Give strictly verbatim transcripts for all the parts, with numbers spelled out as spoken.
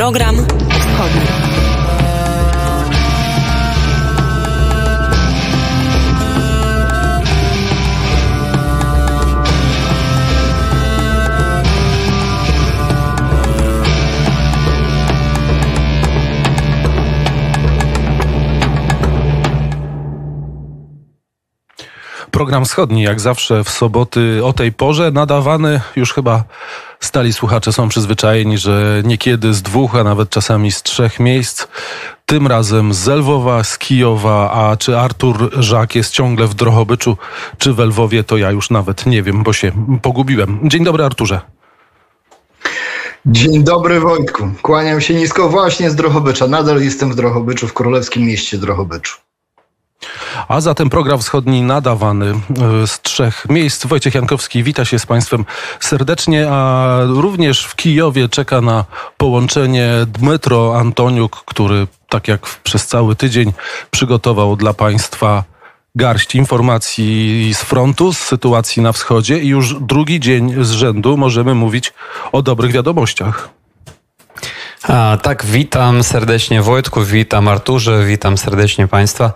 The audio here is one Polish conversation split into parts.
Program wschodni. Program wschodni, jak zawsze w soboty o tej porze, nadawany już chyba stali słuchacze są przyzwyczajeni, że niekiedy z dwóch, a nawet czasami z trzech miejsc. Tym razem z Lwowa, z Kijowa, a czy Artur Żak jest ciągle w Drohobyczu, czy w Lwowie, to ja już nawet nie wiem, bo się pogubiłem. Dzień dobry, Arturze. Dzień dobry, Wojtku. Kłaniam się nisko właśnie z Drohobycza. Nadal jestem w Drohobyczu, w królewskim mieście Drohobyczu. A zatem program wschodni nadawany z trzech miejsc. Wojciech Jankowski wita się z Państwem serdecznie, a również w Kijowie czeka na połączenie Dmytro Antoniuk, który tak jak przez cały tydzień przygotował dla Państwa garść informacji z frontu, z sytuacji na wschodzie i już drugi dzień z rzędu możemy mówić o dobrych wiadomościach. A, tak, witam serdecznie Wojtku, witam Arturze, witam serdecznie Państwa.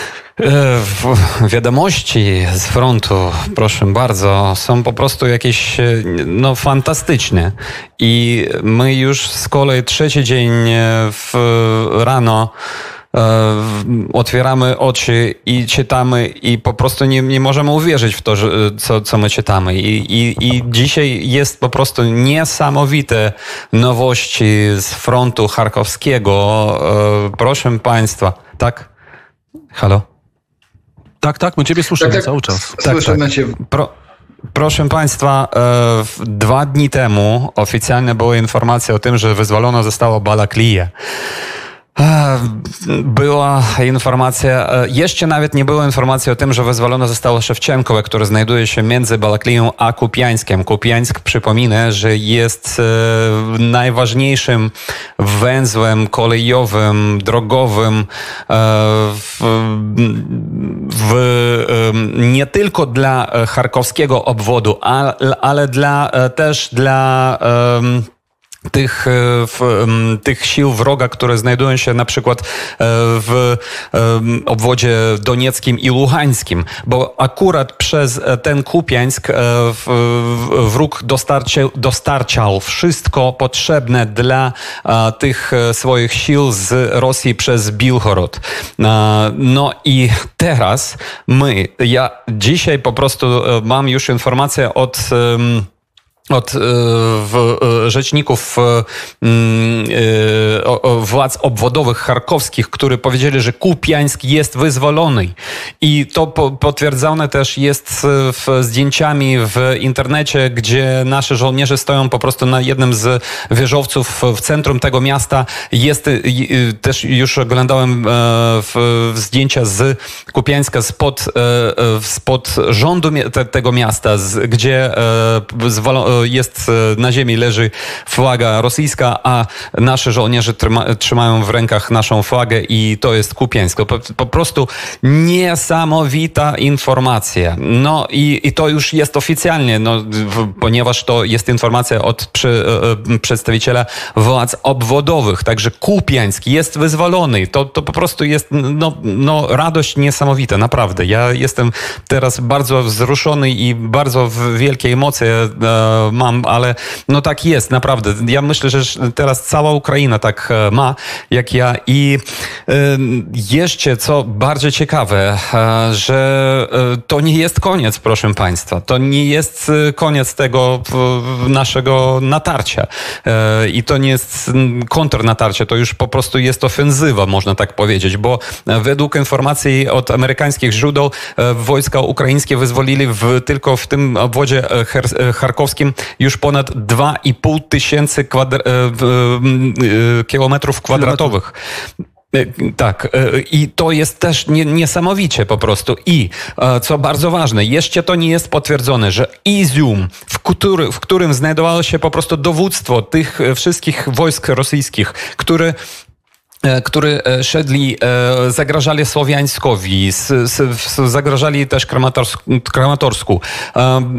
Wiadomości z frontu, proszę bardzo, są po prostu jakieś no, fantastyczne. I my już z kolei trzeci dzień w rano otwieramy oczy i czytamy i po prostu nie, nie możemy uwierzyć w to, że, co, co my czytamy. I, i, I dzisiaj jest po prostu niesamowite nowości z frontu charkowskiego. Proszę Państwa, tak? Halo? Tak, tak, my Ciebie słyszymy tak, cały czas. Słyszymy tak, tak. Cię. Pro, proszę Państwa, e, dwa dni temu oficjalnie była informacja o tym, że wyzwolona została Balaklija. Była informacja, jeszcze nawet nie było informacji o tym, że wyzwolona została Szewczenkowa, która znajduje się między Balakliją a Kupiańskiem. Kupiańsk, przypominę, że jest najważniejszym węzłem kolejowym, drogowym w, w, nie tylko dla charkowskiego obwodu, ale, ale dla, też dla Tych, w, tych sił wroga, które znajdują się na przykład w obwodzie donieckim i luhańskim, bo akurat przez ten Kupiańsk wróg dostarczył, dostarczał wszystko potrzebne dla tych swoich sił z Rosji przez Bilhorod. No i teraz my, ja dzisiaj po prostu mam już informację od od w, rzeczników y, władz obwodowych charkowskich, którzy powiedzieli, że Kupiańsk jest wyzwolony. I to po, potwierdzone też jest w, zdjęciami w internecie, gdzie nasi żołnierze stoją po prostu na jednym z wieżowców w centrum tego miasta. Jest y, też już oglądałem y, w, zdjęcia z Kupiańska spod, y, spod rządu te, tego miasta, z, gdzie y, zwolo, jest na ziemi, leży flaga rosyjska, a nasze żołnierze trzyma, trzymają w rękach naszą flagę i to jest Kupiańsk. Po, po prostu niesamowita informacja. No i, i to już jest oficjalnie, no, w, ponieważ to jest informacja od przy, e, przedstawiciela władz obwodowych. Także Kupiańsk jest wyzwolony. To, to po prostu jest no, no, radość niesamowita, naprawdę. Ja jestem teraz bardzo wzruszony i bardzo w wielkie emocje e, mam, ale no tak jest, naprawdę. Ja myślę, że teraz cała Ukraina tak ma, jak ja. I y, jeszcze co bardzo ciekawe, y, że y, to nie jest koniec, proszę Państwa. To nie jest koniec tego y, naszego natarcia. Y, I to nie jest kontrnatarcie, to już po prostu jest ofensywa, można tak powiedzieć, bo według informacji od amerykańskich źródeł y, wojska ukraińskie wyzwolili w, tylko w tym obwodzie her- charkowskim już ponad dwa i pół tysięcy kwadr- kilometrów kwadratowych. Tak, i to jest też niesamowicie po prostu. I co bardzo ważne, jeszcze to nie jest potwierdzone, że Izium, w, który, w którym znajdowało się po prostu dowództwo tych wszystkich wojsk rosyjskich, które którzy szedli, zagrażali Słowiańskowi, zagrażali też Kramatorsku.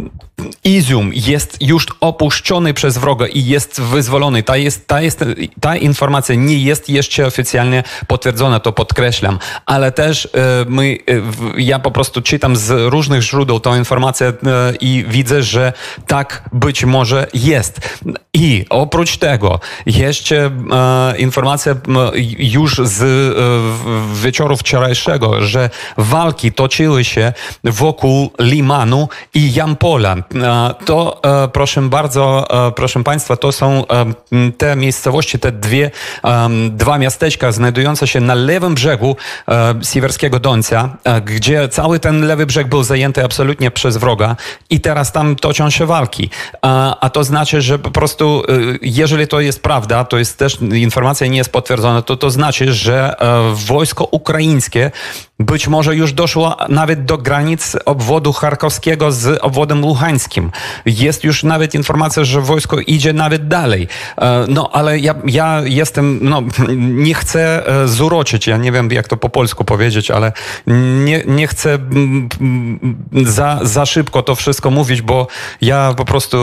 Izium jest już opuszczony przez wroga i jest wyzwolony. Ta, jest, ta, jest, ta informacja nie jest jeszcze oficjalnie potwierdzona, to podkreślam, ale też my, ja po prostu czytam z różnych źródeł tą informację i widzę, że tak być może jest. I oprócz tego jeszcze informacja już z wieczoru wczorajszego, że walki toczyły się wokół Limanu i Jampola. To, proszę bardzo, proszę Państwa, to są te miejscowości, te dwie, dwa miasteczka znajdujące się na lewym brzegu Siewierskiego Dońca, gdzie cały ten lewy brzeg był zajęty absolutnie przez wroga i teraz tam toczą się walki. A to znaczy, że po prostu, jeżeli to jest prawda, to jest też informacja nie jest potwierdzona, to to znaczy, że wojsko ukraińskie być może już doszło nawet do granic obwodu charkowskiego z obwodem luhańskim. Jest już nawet informacja, że wojsko idzie nawet dalej. No, ale ja, ja jestem, no, nie chcę zuroczyć, ja nie wiem, jak to po polsku powiedzieć, ale nie, nie chcę za, za szybko to wszystko mówić, bo ja po prostu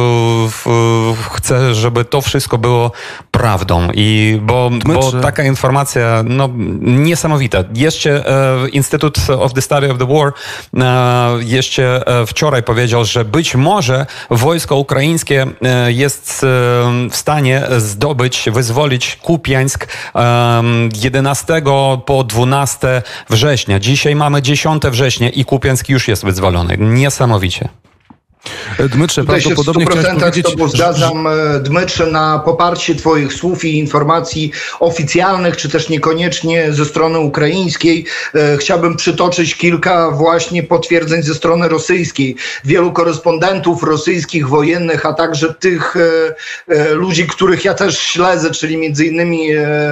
chcę, żeby to wszystko było prawdą. I bo, bo taka informacja, no, niesamowita. Jeszcze Institute of the Study of the War jeszcze wczoraj powiedział, że być może wojsko ukraińskie jest w stanie zdobyć, wyzwolić Kupiańsk jedenastego po dwunastego września. Dzisiaj mamy dziesiątego września i Kupiańsk już jest wyzwolony. Niesamowicie. Dmytrze, Tutaj się w stu procentach z Tobą zgadzam, Dmytrze, na poparcie Twoich słów i informacji oficjalnych, czy też niekoniecznie ze strony ukraińskiej. Chciałbym przytoczyć kilka właśnie potwierdzeń ze strony rosyjskiej. Wielu korespondentów rosyjskich, wojennych, a także tych ludzi, których ja też śledzę, czyli między innymi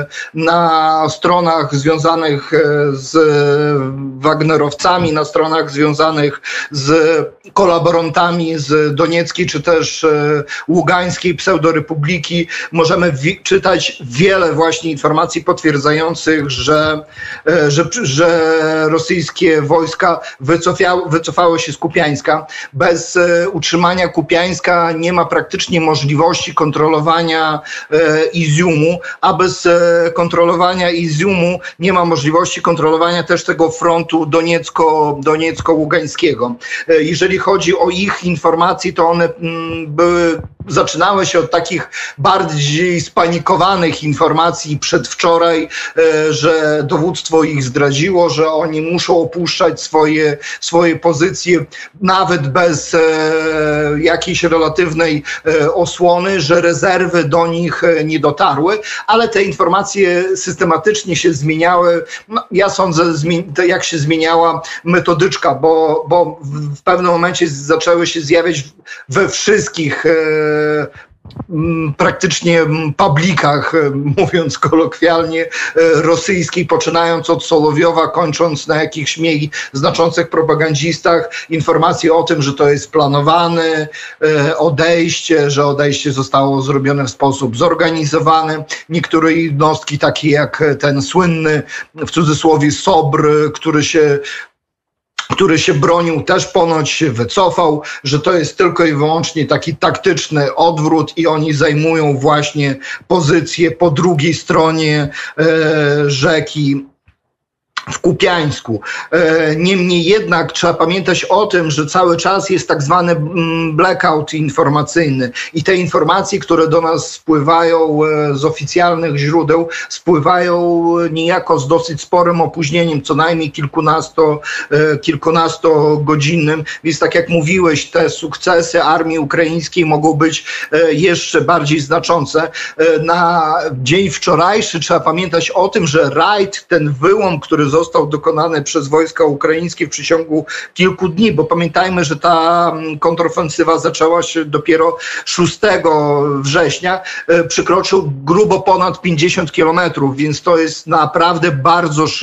na stronach związanych z Wagnerowcami, na stronach związanych z kolaborantami z Donieckiej czy też Ługańskiej pseudorepubliki. Możemy wi- czytać wiele właśnie informacji potwierdzających, że, że, że rosyjskie wojska wycofiały, wycofały się z Kupiańska. Bez utrzymania Kupiańska nie ma praktycznie możliwości kontrolowania Iziumu, a bez kontrolowania Iziumu nie ma możliwości kontrolowania też tego frontu Doniecko, Doniecko-Ługańskiego. Jeżeli chodzi o ich informacji, to one były, zaczynały się od takich bardziej spanikowanych informacji przedwczoraj, że dowództwo ich zdradziło, że oni muszą opuszczać swoje, swoje pozycje nawet bez e, jakiejś relatywnej e, osłony, że rezerwy do nich nie dotarły, ale te informacje systematycznie się zmieniały. No, ja sądzę, jak się zmieniała metodyczka, bo, bo w pewnym momencie zaczęły się zjawiać we wszystkich e, praktycznie publikach, mówiąc kolokwialnie, rosyjskiej, poczynając od Solowiowa, kończąc na jakichś mniej znaczących propagandzistach, informacje o tym, że to jest planowane odejście, że odejście zostało zrobione w sposób zorganizowany. Niektóre jednostki, takie jak ten słynny, w cudzysłowie, SOBR, który się który się bronił, też ponoć się wycofał, że to jest tylko i wyłącznie taki taktyczny odwrót i oni zajmują właśnie pozycję po drugiej stronie e, rzeki w Kupiańsku. Niemniej jednak trzeba pamiętać o tym, że cały czas jest tak zwany blackout informacyjny i te informacje, które do nas spływają z oficjalnych źródeł, spływają niejako z dosyć sporym opóźnieniem, co najmniej kilkunasto, kilkunastogodzinnym, więc tak jak mówiłeś, te sukcesy armii ukraińskiej mogą być jeszcze bardziej znaczące. Na dzień wczorajszy trzeba pamiętać o tym, że rajd, ten wyłom, który został dokonany przez wojska ukraińskie w przeciągu kilku dni, bo pamiętajmy, że ta kontrofensywa zaczęła się dopiero szóstego września, przekroczył grubo ponad pięćdziesiąt kilometrów, więc to jest naprawdę bardzo szybki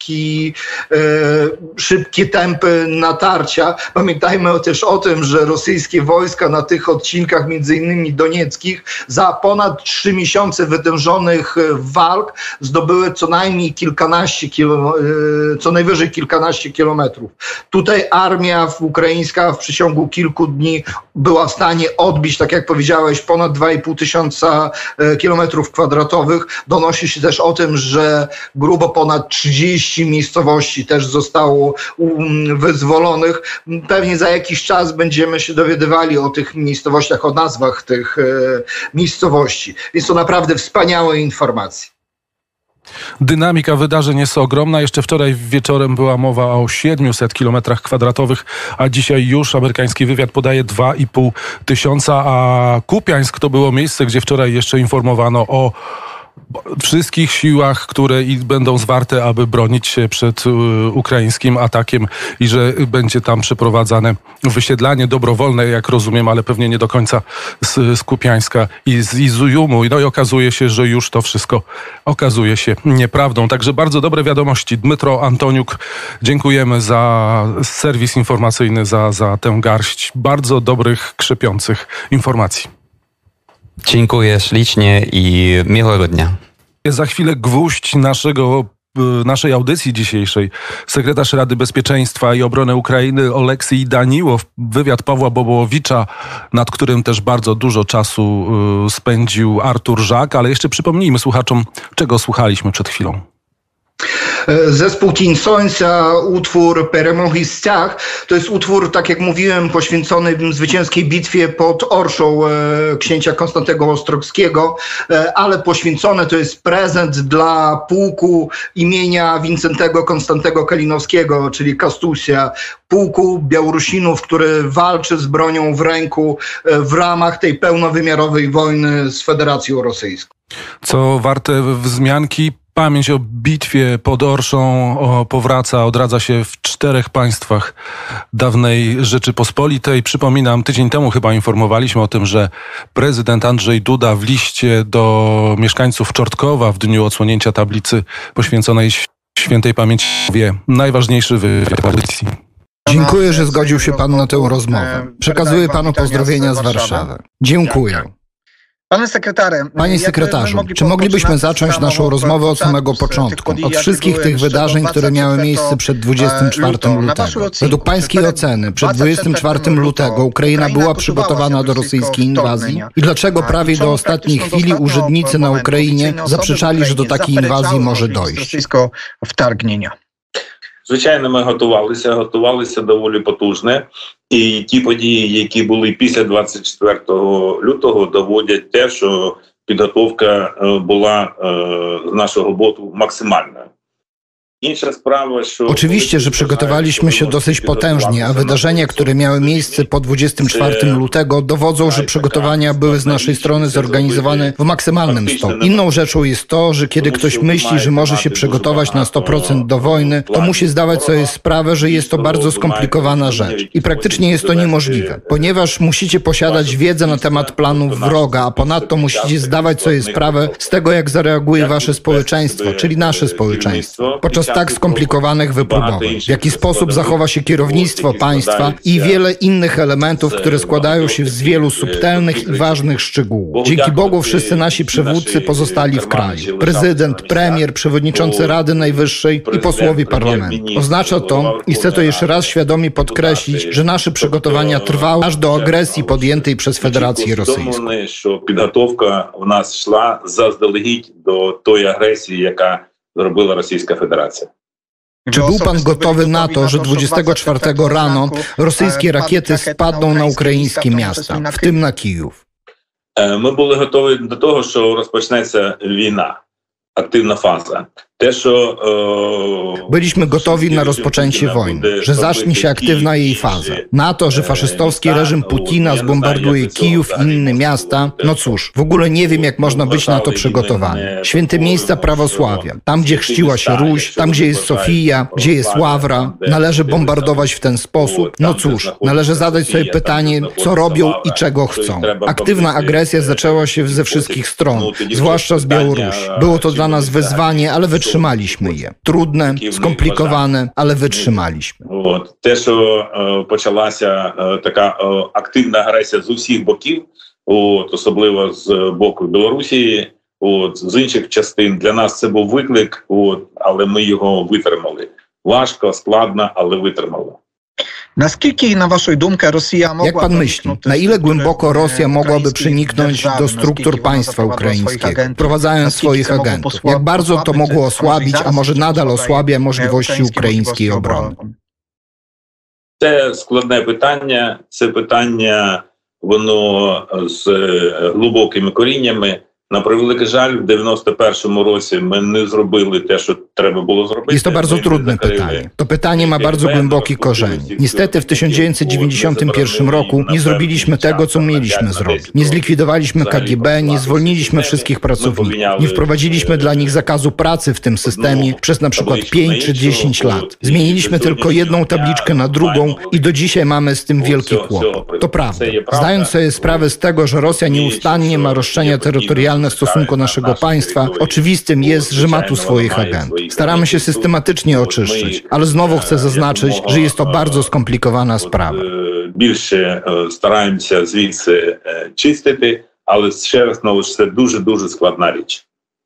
szybki, e, szybkie tempy natarcia. Pamiętajmy też o tym, że rosyjskie wojska na tych odcinkach, między innymi donieckich, za ponad trzy miesiące wytężonych walk zdobyły co najmniej kilkanaście kilo, e, co najwyżej kilkanaście kilometrów. Tutaj armia ukraińska w przeciągu kilku dni była w stanie odbić, tak jak powiedziałeś, ponad dwa i pół tysiąca kilometrów kwadratowych. Donosi się też o tym, że grubo ponad trzydzieści miejscowości też zostało wyzwolonych. Pewnie za jakiś czas będziemy się dowiadywali o tych miejscowościach, o nazwach tych miejscowości. Więc to naprawdę wspaniałe informacje. Dynamika wydarzeń jest ogromna. Jeszcze wczoraj wieczorem była mowa o siedmiuset kilometrach kwadratowych, a dzisiaj już amerykański wywiad podaje dwa i pół tysiąca, a Kupiańsk to było miejsce, gdzie wczoraj jeszcze informowano o wszystkich siłach, które będą zwarte, aby bronić się przed ukraińskim atakiem i że będzie tam przeprowadzane wysiedlanie dobrowolne, jak rozumiem, ale pewnie nie do końca z, z Kupiańska i z Iziumu. No i okazuje się, że już to wszystko okazuje się nieprawdą. Także bardzo dobre wiadomości. Dmytro Antoniuk, dziękujemy za serwis informacyjny, za, za tę garść bardzo dobrych, krzepiących informacji. Dziękuję ślicznie i miłego dnia. Za chwilę gwóźdź naszego, naszej audycji dzisiejszej. Sekretarz Rady Bezpieczeństwa i Obrony Ukrainy Oleksij Daniłow, wywiad Pawła Bobołowicza, nad którym też bardzo dużo czasu spędził Artur Żak, ale jeszcze przypomnijmy słuchaczom, czego słuchaliśmy przed chwilą. Zespół Тінь Сонця, utwór Перемоги Стяг. To jest utwór, tak jak mówiłem, poświęcony zwycięskiej bitwie pod Orszą księcia Konstantego Ostrogskiego, ale poświęcony to jest prezent dla pułku imienia Wincentego Konstantego Kalinowskiego, czyli Kastusia, pułku Białorusinów, który walczy z bronią w ręku w ramach tej pełnowymiarowej wojny z Federacją Rosyjską. Co warte wzmianki, pamięć o bitwie pod Orszą powraca, odradza się w czterech państwach dawnej Rzeczypospolitej. Przypominam, tydzień temu chyba informowaliśmy o tym, że prezydent Andrzej Duda w liście do mieszkańców Czortkowa w dniu odsłonięcia tablicy poświęconej świętej pamięci wie najważniejszy wywiad audycji. Dziękuję, że zgodził się pan na tę rozmowę. Przekazuję panu pozdrowienia z Warszawy. Dziękuję. Panie sekretarzu, czy moglibyśmy zacząć naszą rozmowę od samego początku, od wszystkich tych wydarzeń, które miały miejsce przed dwudziestym czwartym lutego? Według pańskiej oceny, przed dwudziestym czwartym lutego Ukraina była przygotowana do rosyjskiej inwazji? I dlaczego prawie do ostatniej chwili urzędnicy na Ukrainie zaprzeczali, że do takiej inwazji może dojść? Звичайно, ми готувалися, готувалися доволі потужно. І ті події, які були після двадцять четвертого лютого, доводять те, що підготовка була з нашого боку максимальна. Oczywiście, że przygotowaliśmy się dosyć potężnie, a wydarzenia, które miały miejsce po dwudziestym czwartym lutego dowodzą, że przygotowania były z naszej strony zorganizowane w maksymalnym stopniu. Inną rzeczą jest to, że kiedy ktoś myśli, że może się przygotować na sto procent do wojny, to musi zdawać sobie sprawę, że jest to bardzo skomplikowana rzecz. I praktycznie jest to niemożliwe, ponieważ musicie posiadać wiedzę na temat planów wroga, a ponadto musicie zdawać sobie sprawę z tego, jak zareaguje wasze społeczeństwo, czyli nasze społeczeństwo, podczas tak skomplikowanych wypróbowań, w jaki sposób zachowa się kierownictwo państwa i wiele innych elementów, które składają się z wielu subtelnych i ważnych szczegółów. Dzięki Bogu wszyscy nasi przywódcy pozostali w kraju. Prezydent, premier, przewodniczący Rady Najwyższej i posłowie parlamentu. Oznacza to, i chcę to jeszcze raz świadomie podkreślić, że nasze przygotowania trwały aż do agresji podjętej przez Federację Rosyjską. Підготовка в нас йшла заздалегідь до тої агресії, яка zrobiła Rosyjska Federacja. Czy był pan gotowy na to, że dwudziestego czwartego rano rosyjskie rakiety spadną na ukraińskie miasta, w tym na Kijów? My byli gotowi do tego, że rozpocznie wojna, aktywna faza. Byliśmy gotowi na rozpoczęcie wojny, że zacznie się aktywna jej faza. Na to, że faszystowski reżim Putina zbombarduje Kijów i inne miasta, no cóż, w ogóle nie wiem, jak można być na to przygotowany. Święte miejsca prawosławia, tam gdzie chrzciła się Ruś, tam gdzie jest Sofia, gdzie jest Ławra, należy bombardować w ten sposób. No cóż, należy zadać sobie pytanie, co robią i czego chcą. Aktywna agresja zaczęła się ze wszystkich stron, zwłaszcza z Białorusi. Było to dla nas wyzwanie, ale wytrzymaliśmy. wytrzymaliśmy je. Trudne, skomplikowane, ale wytrzymaliśmy. От. Те, що е, почалася е, така е, активна агресія з усіх боків, от, особливо з боку Білорусі, от, з інших частин, для нас це був виклик, от, але ми його витримали. Важко, складно, ale wytrzymało. Naskільки, na waszą думkę, Rosja mogła... Jak pan myśli, na ile głęboko Rosja mogłaby przeniknąć do struktur państwa ukraińskiego, wprowadzając swoich agentów? Jak bardzo to mogło osłabić, a może nadal osłabia możliwości ukraińskiej obrony? Це складне питання, це питання, воно з глибокими коріннями. Na preweliki żal, w dziewięćdziesiątym pierwszym roce my nie zrobili te, co trzeba było zrobić. Jest to bardzo trudne pytanie. To pytanie ma bardzo głębokie korzenie. Niestety w tysiąc dziewięćset dziewięćdziesiątym pierwszym roku nie zrobiliśmy tego, co mieliśmy zrobić. Nie zlikwidowaliśmy K G B, nie zwolniliśmy wszystkich pracowników. Nie wprowadziliśmy dla nich zakazu pracy w tym systemie przez na przykład pięć czy dziesięć lat. Zmieniliśmy tylko jedną tabliczkę na drugą i do dzisiaj mamy z tym wielki kłopot. To prawda. Zdając sobie sprawę z tego, że Rosja nieustannie ma roszczenia terytorialne w stosunku naszego państwa, oczywistym jest, że ma tu swoich agentów. Staramy się systematycznie oczyszczać, ale znowu chcę zaznaczyć, że jest to bardzo skomplikowana sprawa. Більше стараємося звідси чистити, але ще раз, знову ж, це дуже-дуже складна річ.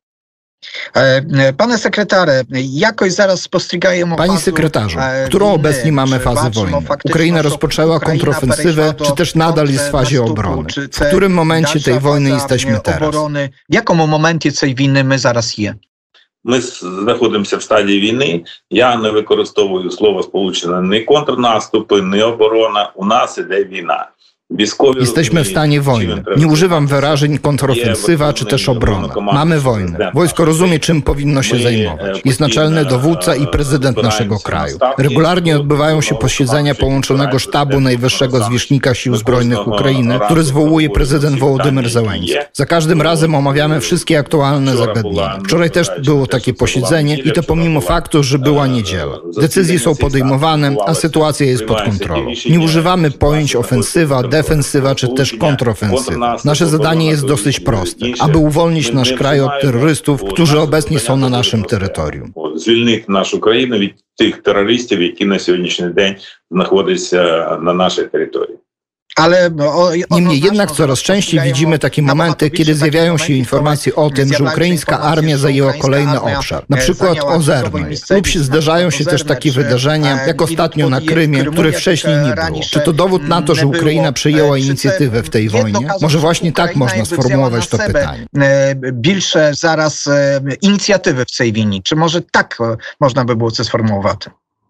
Panie sekretarze, jakoś zaraz spostrzegają... Panie sekretarzu, którą obecnie mamy fazę wojny? Ukraina rozpoczęła kontrofensywę, czy też nadal jest w fazie obrony? W którym momencie tej wojny jesteśmy teraz? W jakim momencie tej wojny my zaraz je? Ми знаходимося в стадії війни. Я не використовую слово сполучене ні контрнаступи, ні оборона. У нас іде війна. Jesteśmy w stanie wojny. Nie używam wyrażeń kontrofensywa czy też obrona. Mamy wojnę. Wojsko rozumie, czym powinno się zajmować. Jest naczelny dowódca i prezydent naszego kraju. Regularnie odbywają się posiedzenia połączonego sztabu Najwyższego Zwierzchnika Sił Zbrojnych Ukrainy, który zwołuje prezydent Wołodymyr Zełenski. Za każdym razem omawiamy wszystkie aktualne zagadnienia. Wczoraj też było takie posiedzenie i to pomimo faktu, że była niedziela. Decyzje są podejmowane, a sytuacja jest pod kontrolą. Nie używamy pojęć ofensywa, defensywa czy też kontrofensywa. Nasze zadanie jest dosyć proste, aby uwolnić nasz kraj od terrorystów, którzy obecnie są na naszym terytorium. Звільнити нашу країну від тих терористів, які на сьогоднішній день знаходяться на нашій території. Ale Niemniej jednak coraz częściej widzimy takie momenty, kiedy zjawiają się informacje o tym, że ukraińska armia zajęła kolejny obszar, na przykład Ozernej, lub zdarzają się też takie wydarzenia, jak ostatnio na Krymie, których wcześniej nie było. Czy to dowód na to, że Ukraina przejęła inicjatywę w tej wojnie? Może właśnie tak można sformułować to pytanie. Більше зараз ініціативи в цій війні. Чи може так можна би було це сформулювати?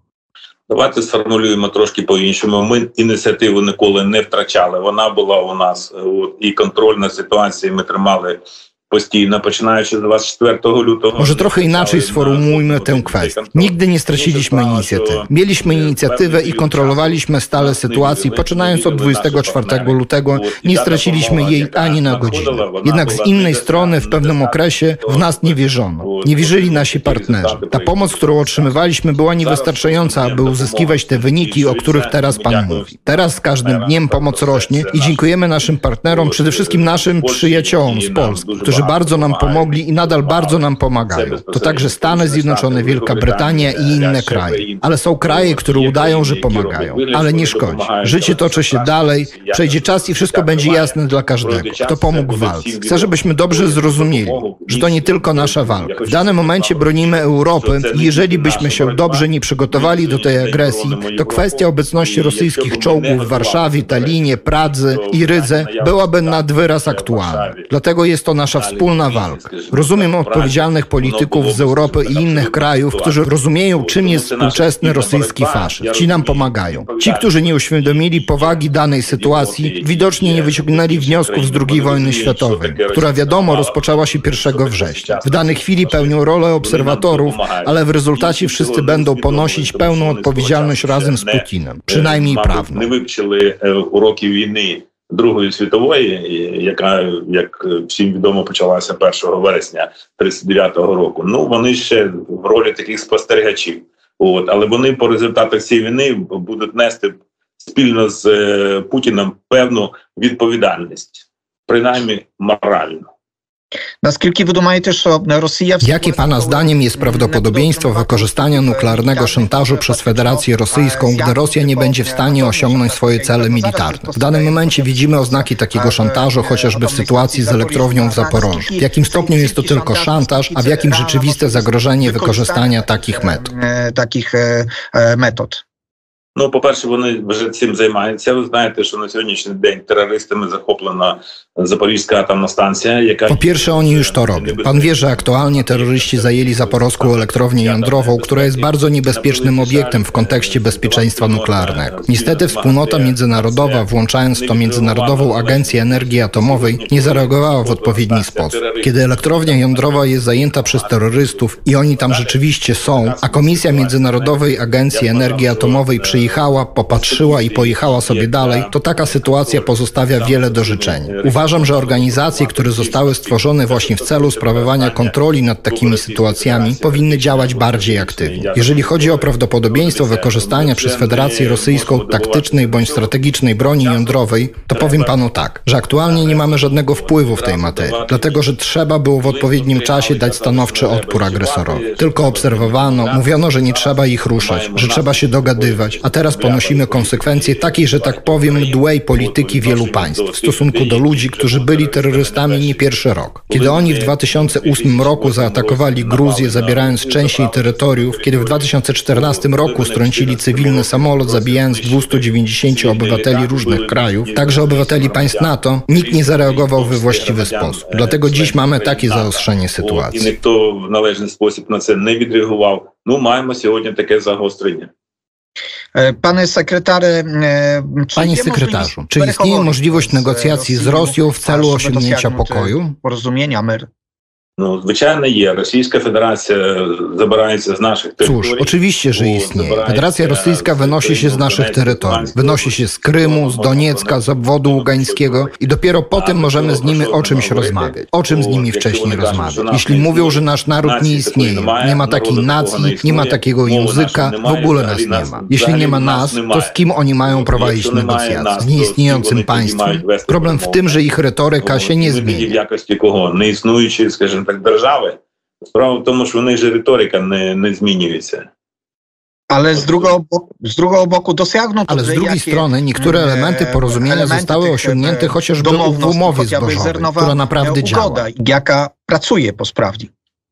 Давайте сформулюємо трошки по-іншому. Ми ініціативу ніколи не втрачали. Вона була у нас, от, і контроль над ситуацією ми tримали постійно, починаючи z двадцять czwartego lutego. Może trochę inaczej sformułujmy tę kwestię. Nigdy nie straciliśmy inicjatywy. Mieliśmy inicjatywę i kontrolowaliśmy stale sytuację, poczynając od dwudziestego czwartego lutego. Nie straciliśmy jej ani na godzinę. Jednak z innej strony w pewnym okresie w nas nie wierzono. Nie wierzyli nasi partnerzy. Ta pomoc, którą otrzymywaliśmy, była niewystarczająca, aby uzyskiwać te wyniki, o których teraz Pan mówi. Teraz z każdym dniem pomoc rośnie i dziękujemy naszym partnerom, przede wszystkim naszym przyjaciołom z Polski, którzy bardzo nam pomogli i nadal bardzo nam pomagają. To także Stany Zjednoczone, Wielka Brytania i inne kraje. Ale są kraje, które udają, że pomagają. Ale nie szkodzi. Życie toczy się dalej, przejdzie czas i wszystko będzie jasne dla każdego, kto pomógł w walce. Chcę, żebyśmy dobrze zrozumieli, że to nie tylko nasza walka. W danym momencie bronimy Europy i jeżeli byśmy się dobrze nie przygotowali do tej agresji, to kwestia obecności rosyjskich czołgów w Warszawie, Tallinie, Pradze i Rydze byłaby nad wyraz aktualna. Dlatego jest to nasza wspólna walka. Rozumiem odpowiedzialnych polityków z Europy i innych krajów, którzy rozumieją, czym jest współczesny rosyjski faszyzm. Ci nam pomagają. Ci, którzy nie uświadomili powagi danej sytuacji, widocznie nie wyciągnęli wniosków z drugiej wojny światowej, która wiadomo rozpoczęła się pierwszego września. W danej chwili pełnią rolę obserwatorów, ale w rezultacie wszyscy będą ponosić pełną odpowiedzialność razem z Putinem. Przynajmniej prawną. Другої світової, яка, як всім відомо, почалася першого вересня тридцять дев'ятого року. Ну, вони ще в ролі таких спостерігачів. От, але вони по результатах цієї війни будуть нести спільно з Путіним певну відповідальність, принаймні моральну. Наскільки ви думаєте, що Росія... Jakie Pana zdaniem jest prawdopodobieństwo wykorzystania nuklearnego szantażu przez Federację Rosyjską, gdy Rosja nie będzie w stanie osiągnąć swoje cele militarne? W danym momencie widzimy oznaki takiego szantażu, chociażby w sytuacji z elektrownią w Zaporożu. W jakim stopniu jest to tylko szantaż, a w jakim rzeczywiste zagrożenie wykorzystania takich metod? Takich metod. Ну, по-перше, вони вже цим займаються. Ви знаєте, що на сьогоднішній день терористами захоплена Запорізька атомна станція, яка... Po pierwsze, oni już to robią. Pan wie, że aktualnie terroryści zajęli zaporowską elektrownię jądrową, która jest bardzo niebezpiecznym obiektem w kontekście bezpieczeństwa nuklearnego. Niestety wspólnota międzynarodowa, włączając w to Międzynarodową Agencję Energii Atomowej, nie zareagowała w odpowiedni sposób. Kiedy elektrownia jądrowa jest zajęta przez terrorystów i oni tam rzeczywiście są, a Komisja Międzynarodowej Agencji Energii Atomowej przyjechała, popatrzyła i pojechała sobie dalej, to taka sytuacja pozostawia wiele do życzenia. Uważam, że organizacje, które zostały stworzone właśnie w celu sprawowania kontroli nad takimi sytuacjami, powinny działać bardziej aktywnie. Jeżeli chodzi o prawdopodobieństwo wykorzystania przez Federację Rosyjską taktycznej bądź strategicznej broni jądrowej, to powiem panu tak, że aktualnie nie mamy żadnego wpływu w tej materii, dlatego że trzeba było w odpowiednim czasie dać stanowczy odpór agresorowi. Tylko obserwowano, mówiono, że nie trzeba ich ruszać, że trzeba się dogadywać, a teraz ponosimy konsekwencje takiej, że tak powiem, mdłej polityki wielu państw w stosunku do ludzi, którzy byli terrorystami nie pierwszy rok. Kiedy oni w dwa tysiące ósmym roku zaatakowali Gruzję, zabierając część jej terytoriów, kiedy w dwa tysiące czternastym roku strącili cywilny samolot, zabijając dwieście dziewięćdziesiąt obywateli różnych krajów, także obywateli państw NATO, nikt nie zareagował we właściwy sposób. Dlatego dziś mamy takie zaostrzenie sytuacji. I nikt w należny sposób na to nie відреагував. Ну, маємо сьогодні таке загострення. Panie sekretarze, Panie sekretarzu, czy istnieje możliwość negocjacji z Rosją w celu osiągnięcia pokoju? Porozumienia, mir. No, zwyczajnie jest. Rosyjska Federacja zabiera się z naszych terytoriów. Cóż, oczywiście, że istnieje. Federacja Rosyjska wynosi się z naszych terytoriów. Wynosi się z Krymu, z Doniecka, z obwodu ługańskiego i dopiero potem możemy z nimi o czymś rozmawiać. O czym z nimi wcześniej rozmawiać? Jeśli mówią, że nasz naród nie istnieje, nie ma takiej nacji, nie ma takiego języka, w ogóle nas nie ma. Jeśli nie ma nas, to z kim oni mają prowadzić negocjacje? Z nieistniejącym państwem? Problem w tym, że ich retoryka się nie zmieni. Так, держави. Справа в тому, що в них же риторика не, не змінюється. Ale z drugiego, z drugiego boku dosięgnięto... Ale z drugiej strony niektóre elementy porozumienia zostały osiągnięte chociażby w umowie zbożowej, która naprawdę działa. Jaka pracuje po sprawdzie.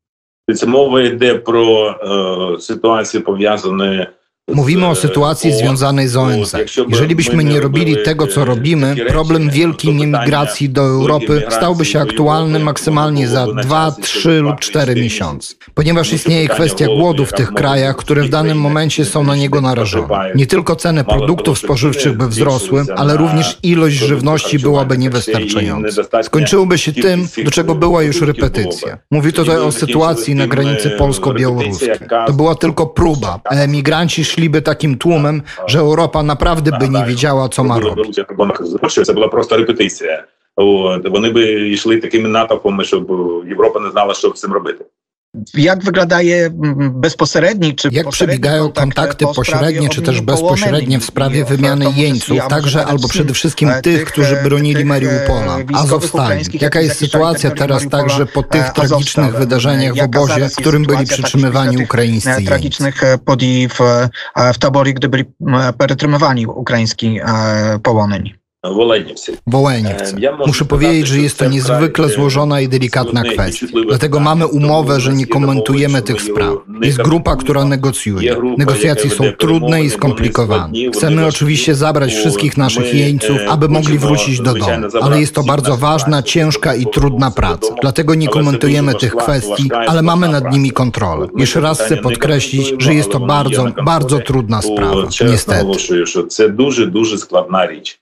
Це мова йде про е, ситуації пов'язані. Mówimy o sytuacji związanej z O N Z. Jeżeli byśmy nie robili tego, co robimy, problem wielkiej migracji do Europy stałby się aktualny maksymalnie za dwa, trzy lub cztery miesiące. Ponieważ istnieje kwestia głodu w tych krajach, które w danym momencie są na niego narażone. Nie tylko ceny produktów spożywczych by wzrosły, ale również ilość żywności byłaby niewystarczająca. Skończyłoby się tym, do czego była już repetycja. Mówi tutaj o sytuacji na granicy polsko-białoruskiej. To była tylko próba, a emigranci szliby takim tłumem, że Europa naprawdę by nie wiedziała, co ma robić. Це була просто репетиція. Вони би йшли такими натовпами, щоб Європа не знала, що з цим робити. Jak wyglądaje bezpośredni, czy Jak przebiegają kontakty pośrednie, czy też bezpośrednie w sprawie wymiany jeńców, także albo przede wszystkim tych, którzy bronili Mariupola, Azowstali? Jaka jest sytuacja teraz także po tych tragicznych wydarzeniach w obozie, w którym byli przytrzymywani ukraińscy jeńcy? Tragicznych podii w, w taborie, gdy byli przetrzymywani ukraiński poloneni. Wołeniewcy. Muszę powiedzieć, że jest to niezwykle złożona i delikatna kwestia. Dlatego mamy umowę, że nie komentujemy tych spraw. Jest grupa, która negocjuje. Negocjacje są trudne i skomplikowane. Chcemy oczywiście zabrać wszystkich naszych jeńców, aby mogli wrócić do domu. Ale jest to bardzo ważna, ciężka i trudna praca. Dlatego nie komentujemy tych kwestii, ale mamy nad nimi kontrolę. Jeszcze raz chcę podkreślić, że jest to bardzo, bardzo trudna sprawa. Niestety. To дуже, дуже składna rzecz.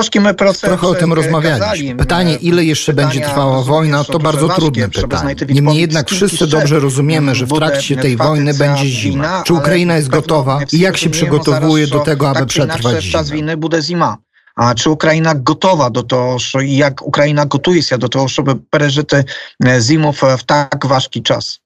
Trochę o tym rozmawialiśmy. Pytanie, ile jeszcze będzie trwała wojna, to bardzo trudne pytanie. Niemniej jednak wszyscy dobrze rozumiemy, że w trakcie tej wojny będzie zima. Czy Ukraina jest gotowa i jak się przygotowuje do tego, aby przetrwać zimę? A czy Ukraina gotowa do tego, i jak Ukraina gotuje się do tego, żeby przeżyć zimę w tak ważki czas?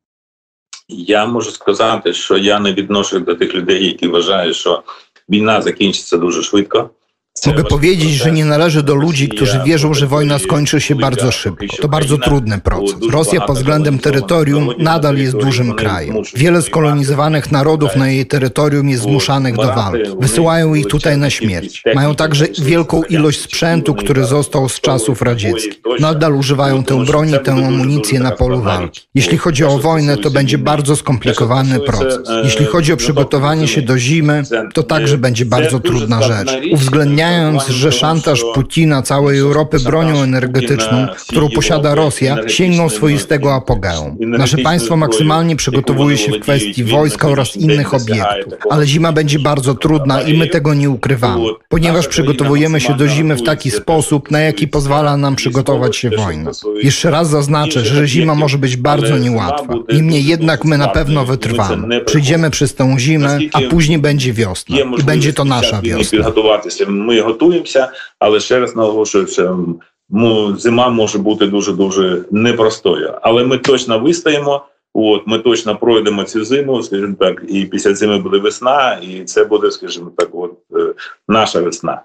Я можу сказати, що я не відношу до тих людей, які вважають, що війна закінчиться дуже швидко. Mogę powiedzieć, że nie należy do ludzi, którzy wierzą, że wojna skończy się bardzo szybko. To bardzo trudny proces. Rosja pod względem terytorium nadal jest dużym krajem. Wiele skolonizowanych narodów na jej terytorium jest zmuszanych do walki. Wysyłają ich tutaj na śmierć. Mają także wielką ilość sprzętu, który został z czasów radzieckich. Nadal używają tę broń i tę amunicję na polu walki. Jeśli chodzi o wojnę, to będzie bardzo skomplikowany proces. Jeśli chodzi o przygotowanie się do zimy, to także będzie bardzo trudna rzecz. Uwzględniając, że szantaż Putina całej Europy bronią energetyczną, którą posiada Rosja, sięgnął swoistego apogeum. Nasze państwo maksymalnie przygotowuje się w kwestii wojska oraz innych obiektów, ale zima będzie bardzo trudna i my tego nie ukrywamy, ponieważ przygotowujemy się do zimy w taki sposób, na jaki pozwala nam przygotować się wojna. Jeszcze raz zaznaczę, że zima może być bardzo niełatwa. Niemniej jednak my na pewno wytrwamy. Przyjdziemy przez tę zimę, a później będzie wiosna. I będzie to nasza wiosna. My готуємося, але ще раз наголошую, що зима може бути дуже-дуже непростою. Але ми точно вистоїмо, от, ми точно пройдемо цю зиму, скажімо так, і після зими буде весна, і це буде, скажімо так, от, наша весна.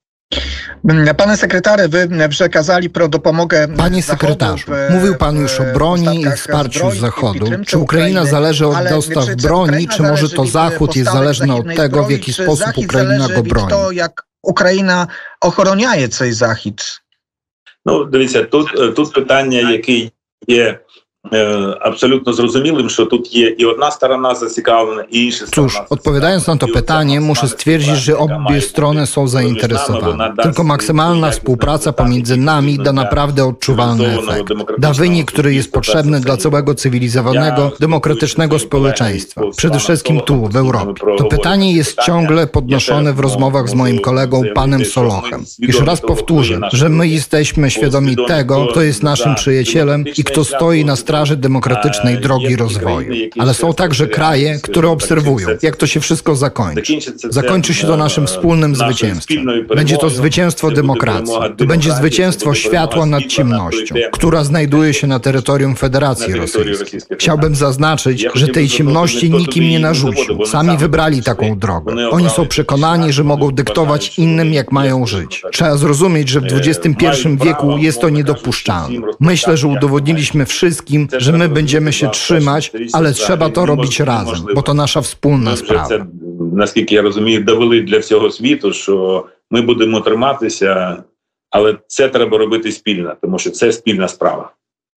Panie sekretarze, wy przekazali pro dopomogę. Panie sekretarzu, mówił pan już o broni i wsparciu z Zachodu. Czy Ukraina zależy od dostaw broni, czy może to Zachód jest zależny od tego, w jaki sposób Ukraina go broni? To, jak Україна охороняє цей Захід? Ну, дивіться, тут, тут питання, яке є absolutnie zrozumiałym, że tu jest i jedna strona zaciekawiona, i inna strona. Cóż, odpowiadając na to pytanie, muszę stwierdzić, że obie strony są zainteresowane. Tylko maksymalna współpraca pomiędzy nami da naprawdę odczuwalny efekt. Da wynik, który jest potrzebny dla całego cywilizowanego, demokratycznego społeczeństwa. Przede wszystkim tu, w Europie. To pytanie jest ciągle podnoszone w rozmowach z moim kolegą, panem Solochem. Jeszcze raz powtórzę, że my jesteśmy świadomi tego, kto jest naszym przyjacielem i kto stoi na straży demokratycznej drogi rozwoju. Ale są także kraje, które obserwują, jak to się wszystko zakończy. Zakończy się to naszym wspólnym zwycięstwem. Będzie to zwycięstwo demokracji. To będzie zwycięstwo światła nad ciemnością, która znajduje się na terytorium Federacji Rosyjskiej. Chciałbym zaznaczyć, że tej ciemności nikim nie narzucił. Sami wybrali taką drogę. Oni są przekonani, że mogą dyktować innym, jak mają żyć. Trzeba zrozumieć, że w dwudziestym pierwszym wieku jest to niedopuszczalne. Myślę, że udowodniliśmy wszystkim, że my będziemy się trzymać, ale trzeba to robić razem, bo to nasza wspólna sprawa. Наскільки я розумію, довели для всього світу, що ми будемо триматися, ale це треба робити спільно, тому що це спільна sprawa.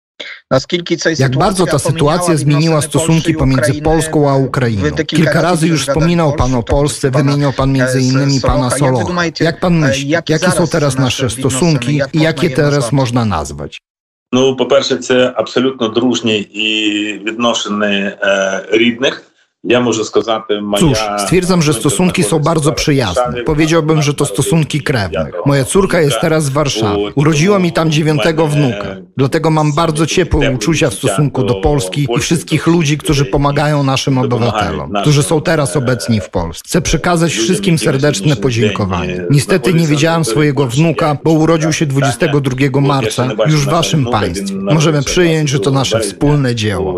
Jak bardzo ta sytuacja zmieniła stosunki pomiędzy Polską a Ukrainą. Kilka razy już wspominał pan o Polsce, wymieniał pan między innymi pana Solocha. Jak pan myśli, jakie są teraz nasze stosunki i jakie teraz można nazwać? Ну, по-перше, це абсолютно дружні і відносини е, рідних. Ja можу сказати, moja... Cóż, stwierdzam, że stosunki są bardzo przyjazne. Powiedziałbym, że to stosunki krewnych. Moja córka jest teraz w Warszawie. Urodziła mi tam dziewiątego wnuka. Dlatego mam bardzo ciepłe uczucia w stosunku do Polski i wszystkich ludzi, którzy pomagają naszym obywatelom, którzy są teraz obecni w Polsce. Chcę przekazać wszystkim serdeczne podziękowanie. Niestety nie widziałam swojego wnuka, bo urodził się dwudziestego drugiego marca, już w waszym państwie. Możemy przyjąć, że to nasze wspólne dzieło.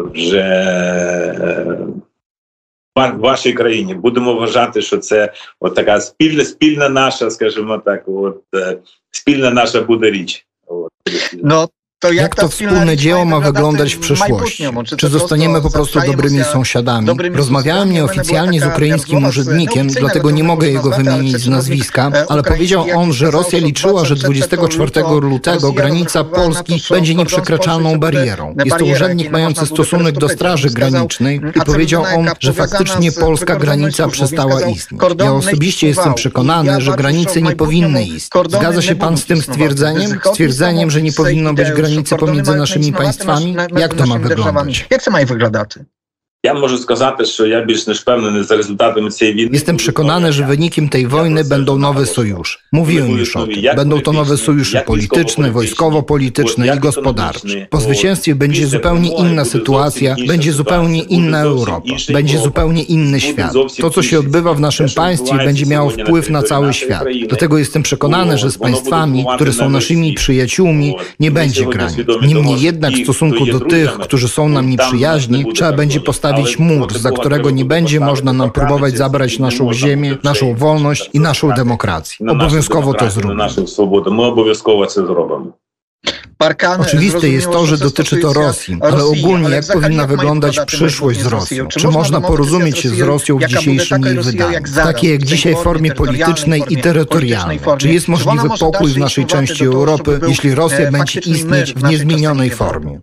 В вашій країні будемо вважати, що це от така спільна, спільна наша, скажімо так, от спільна наша буде річ. No, to jak, jak to wspólne dzieło ma wyglądać w przyszłości? Czy zostaniemy po prostu dobrymi sąsiadami? Rozmawiałem nieoficjalnie z ukraińskim urzędnikiem, dlatego nie mogę jego wymienić z nazwiska, ale powiedział on, że Rosja liczyła, że dwudziestego czwartego lutego granica Polski będzie nieprzekraczalną barierą. Jest to urzędnik mający stosunek do Straży Granicznej i powiedział on, że faktycznie polska granica przestała istnieć. Ja osobiście jestem przekonany, że granice nie powinny istnieć. Zgadza się pan z tym stwierdzeniem? Stwierdzeniem, że nie powinno być granicy pomiędzy naszymi państwami? Jak to ma wyglądać? Jak to ma wyglądać? Ja можу сказати, що я більш ніж впевнений за результатами цієї wojny. Jestem przekonany, że wynikiem tej wojny będą nowe sojusze. Mówiłem już o tym. Będą to nowe sojusze polityczne, wojskowo-polityczne i gospodarcze. Po zwycięstwie będzie zupełnie inna sytuacja, będzie zupełnie inna Europa, będzie zupełnie inny świat. To, co się odbywa w naszym państwie, będzie miało wpływ na cały świat. Dlatego jestem przekonany, że z państwami, które są naszymi przyjaciółmi, nie będzie granic. Niemniej jednak w stosunku do tych, którzy są nam nieprzyjaźni, trzeba będzie postawić postawić mur, za którego nie będzie można nam próbować zabrać naszą ziemię, naszą wolność i naszą demokrację. Obowiązkowo to zrobimy. Naszą swobodę. My obowiązkowo to zrobimy. Oczywiste jest to, że dotyczy to Rosji, ale ogólnie jak powinna wyglądać przyszłość z Rosją? Czy można porozumieć się z Rosją w dzisiejszym jej wydaniu, w takiej jak dzisiaj formie politycznej i terytorialnej? Czy jest możliwy pokój w naszej części Europy, jeśli Rosja będzie istnieć w niezmienionej formie?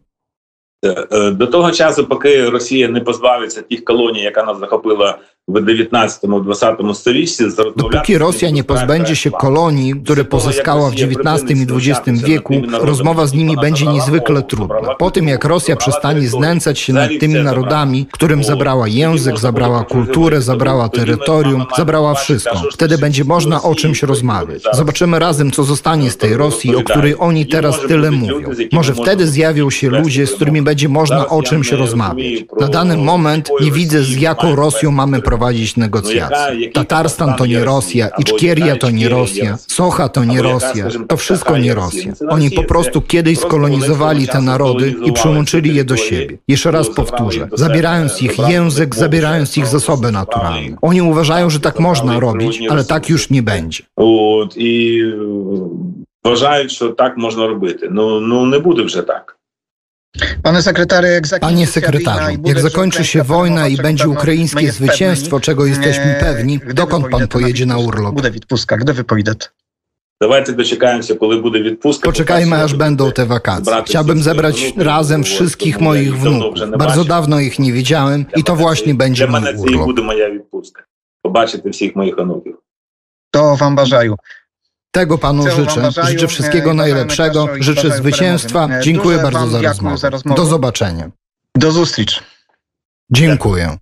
До того часу, поки Росія не позбавиться тих колоній, яка нас захопила w dziewiętnastym-dwudziestym stuleciu. Dopóki Rosja nie pozbędzie się kolonii, które pozyskała w dziewiętnastym i dwudziestym wieku, rozmowa z nimi będzie niezwykle trudna. Po tym, jak Rosja przestanie znęcać się nad tymi narodami, którym zabrała język, zabrała kulturę, zabrała terytorium, zabrała wszystko, wtedy będzie można o czymś rozmawiać. Zobaczymy razem, co zostanie z tej Rosji, o której oni teraz tyle mówią. Może wtedy zjawią się ludzie, z którymi będzie można o czymś rozmawiać. Na dany moment nie widzę, z jaką Rosją mamy prowadzić negocjacje. Tatarstan to nie Rosja, Iczkieria to nie Rosja, Socha to nie Rosja, to wszystko nie Rosja. Oni po prostu kiedyś skolonizowali te narody i przyłączyli je do siebie. Jeszcze raz powtórzę, zabierając ich język, zabierając ich zasoby naturalne. Oni uważają, że tak można robić, ale tak już nie będzie. I uważają, że tak można robić. No, no nie będzie вже tak. Panie sekretarzu, Panie sekretarzu, jak zakończy się wojna i będzie ukraińskie zwycięstwo, czego jesteśmy pewni, dokąd pan pojedzie na urlop? Bude відпустка, gdzie wy pojedziecie? Давайте дочекаємося, коли буде відпустка. Poczekajmy, aż będą te wakacje. Chciałbym zebrać razem wszystkich moich wnuków. Bardzo dawno ich nie widziałem i to właśnie będzie mój urlop. Для мене це і буде моя відпустка. Побачити всіх моїх онуків. To wam бажаю. Tego panu życzę. Życzę wszystkiego najlepszego. Życzę zwycięstwa. Dziękuję bardzo za rozmowę. Do zobaczenia. Do zустрічі. Dziękuję.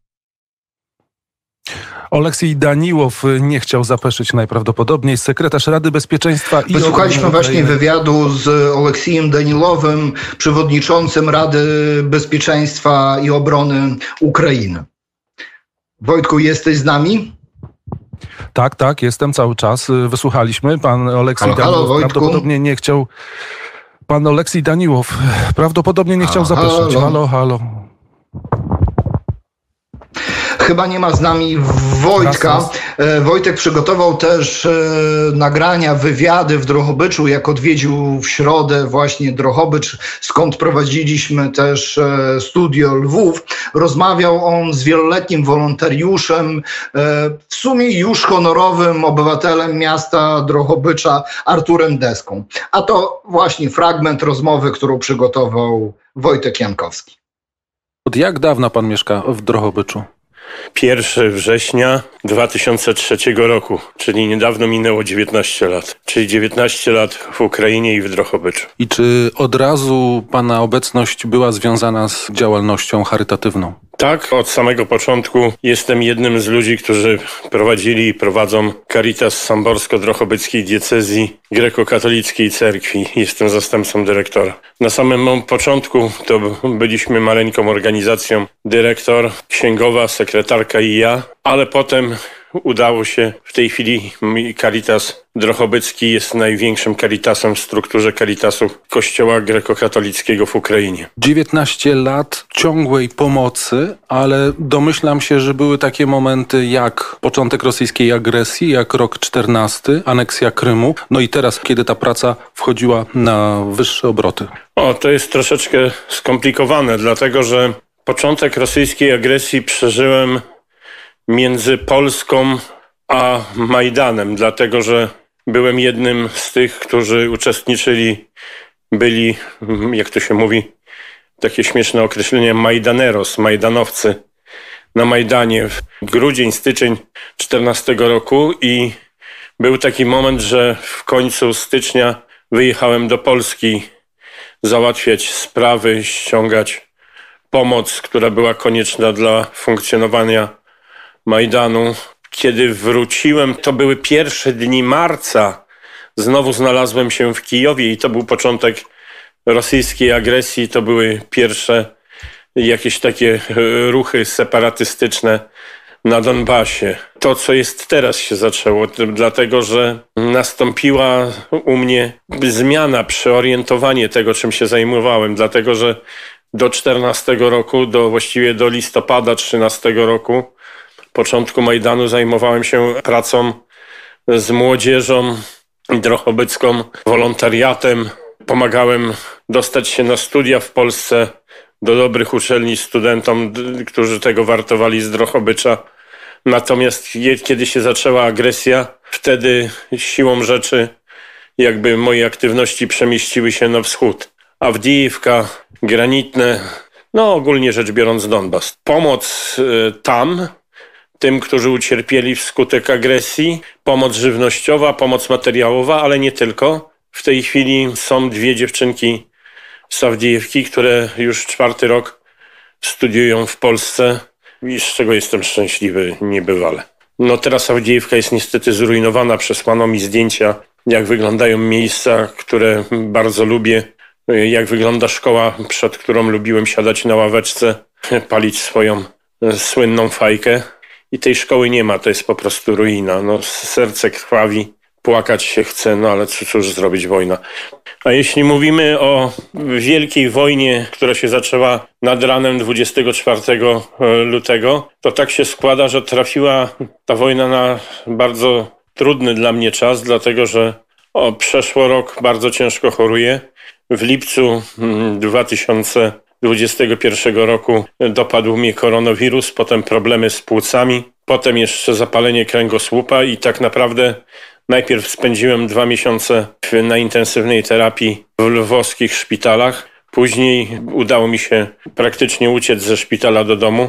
Oleksij Daniłow nie chciał zapeszyć najprawdopodobniej. Sekretarz Rady Bezpieczeństwa i Wysłuchaliśmy właśnie wywiadu z Oleksijem Danilowym, przewodniczącym Rady Bezpieczeństwa i Obrony Ukrainy. Wojtku, jesteś z nami? Tak, tak, jestem cały czas. Wysłuchaliśmy. Pan Oleksij halo, Daniłow halo, prawdopodobnie nie chciał... Pan Oleksij Daniłow prawdopodobnie nie chciał halo, zapeszać. Halo, halo. Chyba nie ma z nami Wojtka. Wojtek przygotował też nagrania, wywiady w Drohobyczu, jak odwiedził w środę właśnie Drohobycz, skąd prowadziliśmy też studio Lwów. Rozmawiał on z wieloletnim wolontariuszem, w sumie już honorowym obywatelem miasta Drohobycza, Arturem Deską. A to właśnie fragment rozmowy, którą przygotował Wojtek Jankowski. Od jak dawna pan mieszka w Drohobyczu? pierwszego września dwa tysiące trzeciego roku, czyli niedawno minęło dziewiętnaście lat. Czyli dziewiętnaście lat w Ukrainie i w Drohobyczu. I czy od razu pana obecność była związana z działalnością charytatywną? Tak, od samego początku jestem jednym z ludzi, którzy prowadzili i prowadzą Caritas Samborsko-Drohobyckiej Diecezji Grekokatolickiej Cerkwi. Jestem zastępcą dyrektora. Na samym początku to byliśmy maleńką organizacją, dyrektor, księgowa, sekretarka i ja, ale potem udało się, w tej chwili Caritas Drohobycki jest największym Caritasem w strukturze Caritasów Kościoła Grekokatolickiego w Ukrainie. dziewiętnaście lat ciągłej pomocy, ale domyślam się, że były takie momenty jak początek rosyjskiej agresji, jak rok czternasty, aneksja Krymu, no i teraz, kiedy ta praca wchodziła na wyższe obroty. O, to jest troszeczkę skomplikowane, dlatego że początek rosyjskiej agresji przeżyłem między Polską a Majdanem, dlatego że byłem jednym z tych, którzy uczestniczyli, byli, jak to się mówi, takie śmieszne określenie, majdaneros, majdanowcy na Majdanie w grudzień, styczeń czternastego roku i był taki moment, że w końcu stycznia wyjechałem do Polski załatwiać sprawy, ściągać pomoc, która była konieczna dla funkcjonowania Majdanu. Kiedy wróciłem, to były pierwsze dni marca. Znowu znalazłem się w Kijowie i to był początek rosyjskiej agresji. To były pierwsze jakieś takie ruchy separatystyczne na Donbasie. To, co jest teraz, się zaczęło, dlatego że nastąpiła u mnie zmiana, przeorientowanie tego, czym się zajmowałem, dlatego że do czternastego roku, do właściwie do listopada trzynastego roku, początku Majdanu, zajmowałem się pracą z młodzieżą drohobyczką, wolontariatem. Pomagałem dostać się na studia w Polsce do dobrych uczelni studentom, którzy tego wartowali z Drohobycza. Natomiast kiedy się zaczęła agresja, wtedy siłą rzeczy jakby moje aktywności przemieściły się na wschód. Awdijivka, Granitne, no ogólnie rzecz biorąc Donbas. Pomoc y, tam, tym, którzy ucierpieli wskutek agresji, pomoc żywnościowa, pomoc materiałowa, ale nie tylko. W tej chwili są dwie dziewczynki z Awdijivki, które już czwarty rok studiują w Polsce i z czego jestem szczęśliwy niebywale. No teraz Awdijivka jest niestety zrujnowana. Przesłano mi zdjęcia, jak wyglądają miejsca, które bardzo lubię, jak wygląda szkoła, przed którą lubiłem siadać na ławeczce, palić swoją słynną fajkę. I tej szkoły nie ma, to jest po prostu ruina. No, serce krwawi, płakać się chce, no ale cóż, cóż zrobić, wojna. A jeśli mówimy o wielkiej wojnie, która się zaczęła nad ranem dwudziestego czwartego lutego, to tak się składa, że trafiła ta wojna na bardzo trudny dla mnie czas, dlatego że o, przeszło rok bardzo ciężko choruję. W lipcu dwa tysiące dwudziestego pierwszego roku dopadł mnie koronawirus, potem problemy z płucami, potem jeszcze zapalenie kręgosłupa i tak naprawdę najpierw spędziłem dwa miesiące na intensywnej terapii w lwowskich szpitalach. Później udało mi się praktycznie uciec ze szpitala do domu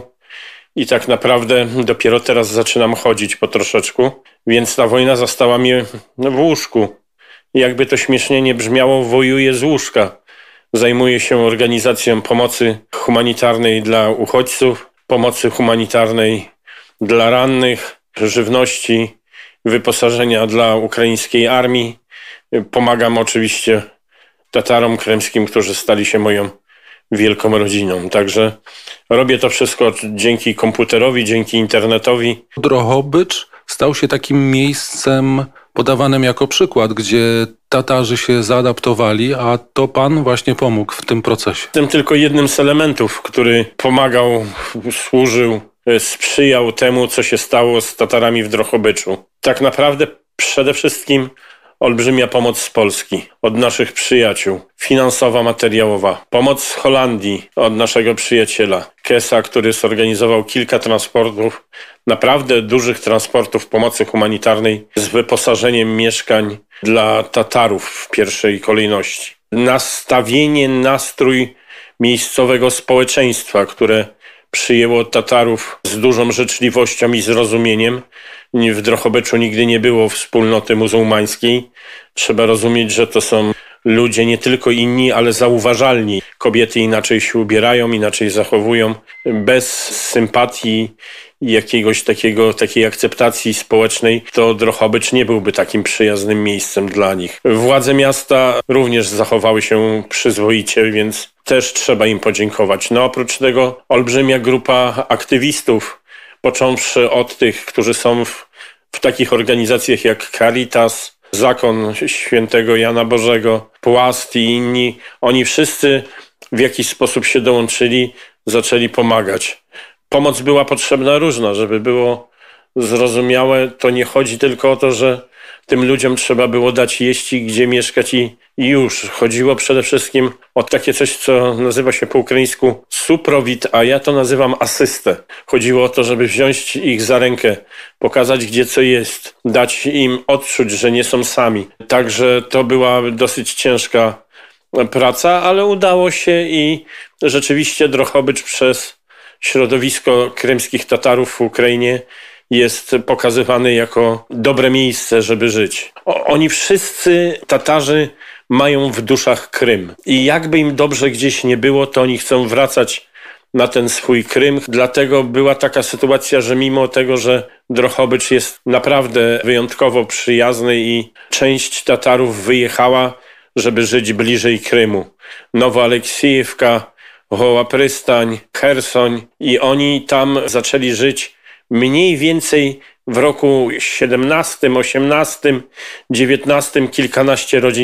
i tak naprawdę dopiero teraz zaczynam chodzić po troszeczku, więc ta wojna zastała mnie w łóżku. Jakby to śmiesznie nie brzmiało, wojuję z łóżka. Zajmuję się organizacją pomocy humanitarnej dla uchodźców, pomocy humanitarnej dla rannych, żywności, wyposażenia dla ukraińskiej armii. Pomagam oczywiście Tatarom krymskim, którzy stali się moją wielką rodziną. Także robię to wszystko dzięki komputerowi, dzięki internetowi. Drohobycz stał się takim miejscem podawanym jako przykład, gdzie Tatarzy się zaadaptowali, a to pan właśnie pomógł w tym procesie. Jestem tylko jednym z elementów, który pomagał, służył, sprzyjał temu, co się stało z Tatarami w Drohobyczu. Tak naprawdę przede wszystkim olbrzymia pomoc z Polski, od naszych przyjaciół, finansowa, materiałowa. Pomoc z Holandii, od naszego przyjaciela Kesa, który zorganizował kilka transportów, naprawdę dużych transportów pomocy humanitarnej z wyposażeniem mieszkań dla Tatarów w pierwszej kolejności. Nastawienie, nastrój miejscowego społeczeństwa, które przyjęło Tatarów z dużą życzliwością i zrozumieniem. W Drohobyczu nigdy nie było wspólnoty muzułmańskiej. Trzeba rozumieć, że to są ludzie nie tylko inni, ale zauważalni. Kobiety inaczej się ubierają, inaczej zachowują. Bez sympatii i jakiegoś takiego, takiej akceptacji społecznej, to Drohobycz nie byłby takim przyjaznym miejscem dla nich. Władze miasta również zachowały się przyzwoicie, więc też trzeba im podziękować. No oprócz tego olbrzymia grupa aktywistów, począwszy od tych, którzy są w, w takich organizacjach jak Caritas, Zakon Świętego Jana Bożego, Płast i inni, oni wszyscy w jakiś sposób się dołączyli, zaczęli pomagać. Pomoc była potrzebna różna, żeby było zrozumiałe. To nie chodzi tylko o to, że tym ludziom trzeba było dać jeść i gdzie mieszkać i, i już. Chodziło przede wszystkim o takie coś, co nazywa się po ukraińsku suprowid, a ja to nazywam asystę. Chodziło o to, żeby wziąć ich za rękę, pokazać gdzie co jest, dać im odczuć, że nie są sami. Także to była dosyć ciężka praca, ale udało się i rzeczywiście Drohobycz przez środowisko krymskich Tatarów w Ukrainie jest pokazywany jako dobre miejsce, żeby żyć. O, oni wszyscy, Tatarzy, mają w duszach Krym. I jakby im dobrze gdzieś nie było, to oni chcą wracać na ten swój Krym. Dlatego była taka sytuacja, że mimo tego, że Drohobycz jest naprawdę wyjątkowo przyjazny i część Tatarów wyjechała, żeby żyć bliżej Krymu. Nowoaleksijewka, Hoła Prystań, Chersoń i oni tam zaczęli żyć mniej więcej w roku siedemnastym, osiemnastym, dziewiętnastym kilkanaście rodzin